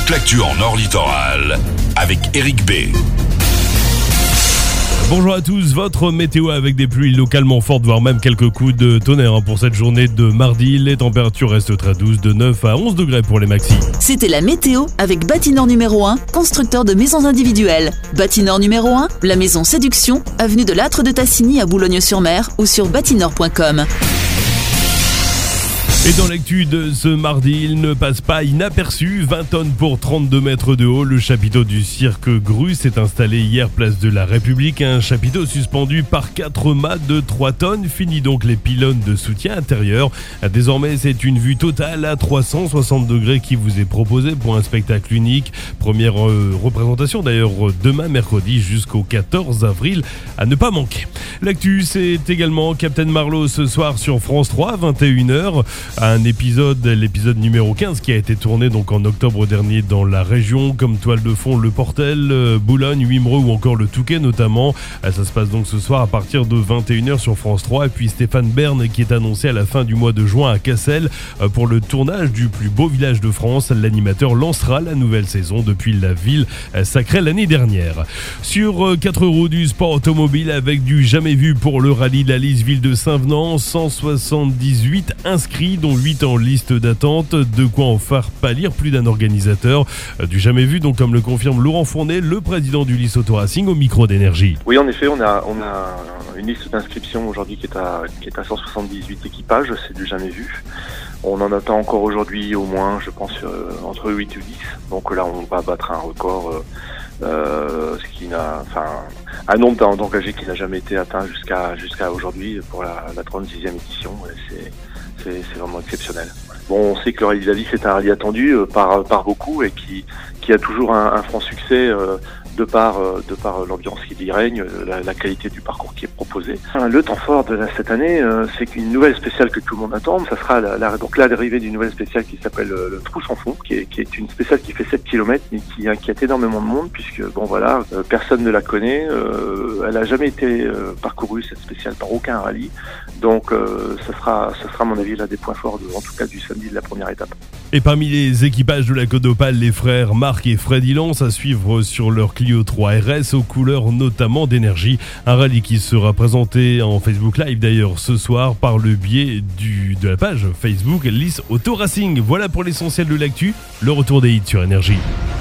toute l'actu en Nord Littoral avec Eric B. Bonjour à tous, votre météo avec des pluies localement fortes, voire même quelques coups de tonnerre pour cette journée de mardi. Les températures restent très douces, de 9 à 11 degrés pour les maxis. C'était la météo avec Bâtinor numéro 1, constructeur de maisons individuelles. Bâtinor numéro 1, la maison Séduction, avenue de l'Âtre de Tassigny à Boulogne-sur-Mer ou sur bâtinor.com. Et dans l'actu de ce mardi, il ne passe pas inaperçu. 20 tonnes pour 32 mètres de haut. Le chapiteau du cirque Grue s'est installé hier place de la République. Un chapiteau suspendu par 4 mâts de 3 tonnes. Fini donc les pylônes de soutien intérieur. Désormais, c'est une vue totale à 360 degrés qui vous est proposée pour un spectacle unique. Première représentation d'ailleurs demain mercredi jusqu'au 14 avril à ne pas manquer. L'actu, c'est également Captain Marlowe ce soir sur France 3 à 21h. L'épisode numéro 15 qui a été tourné donc en octobre dernier dans la région, comme toile de fond le Portel, Boulogne, Wimereux ou encore le Touquet notamment. Ça se passe donc ce soir à partir de 21h sur France 3. Et puis Stéphane Bern qui est annoncé à la fin du mois de juin à Cassel pour le tournage du plus beau village de France. L'animateur lancera la nouvelle saison depuis la ville sacrée l'année dernière. Sur 4 roues du sport automobile avec du jamais vu pour le rallye de la Lys Ville de Saint-Venant, 178 inscrits dont 8 en liste d'attente, de quoi en faire pâlir plus d'un organisateur. Du jamais vu, donc comme le confirme Laurent Fournet, le président du Lys Auto Racing au micro d'Énergie. Oui, en effet, on a une liste d'inscriptions aujourd'hui qui est à 178 équipages, c'est du jamais vu. On en attend encore aujourd'hui au moins, je pense, entre 8 ou 10. Donc là, on va battre un record, un nombre d'engagés qui n'a jamais été atteint jusqu'à aujourd'hui pour la 36e édition. C'est vraiment exceptionnel. Bon, on sait que le rallye de la Lys est un rallye attendu par beaucoup et qui a toujours un franc succès de par l'ambiance qui y règne, la qualité du parcours qui est proposé. Le temps fort de cette année, c'est qu'une nouvelle spéciale que tout le monde attend, ça sera donc l'arrivée d'une nouvelle spéciale qui s'appelle le Trou sans fond, qui est une spéciale qui fait 7 km mais qui inquiète énormément de monde puisque personne ne la connaît, elle a jamais été parcourue cette spéciale par aucun rallye, donc ça sera à mon avis l'un des points forts en tout cas du samedi de la première étape. Et parmi les équipages de la Côte d'Opale, les frères Marc et Freddy Lance à suivre sur leur Clio 3 RS aux couleurs notamment d'Énergie. Un rallye qui sera présenté en Facebook Live d'ailleurs ce soir par le biais de la page Facebook Lys Auto Racing. Voilà pour l'essentiel de l'actu. Le retour des hits sur Énergie.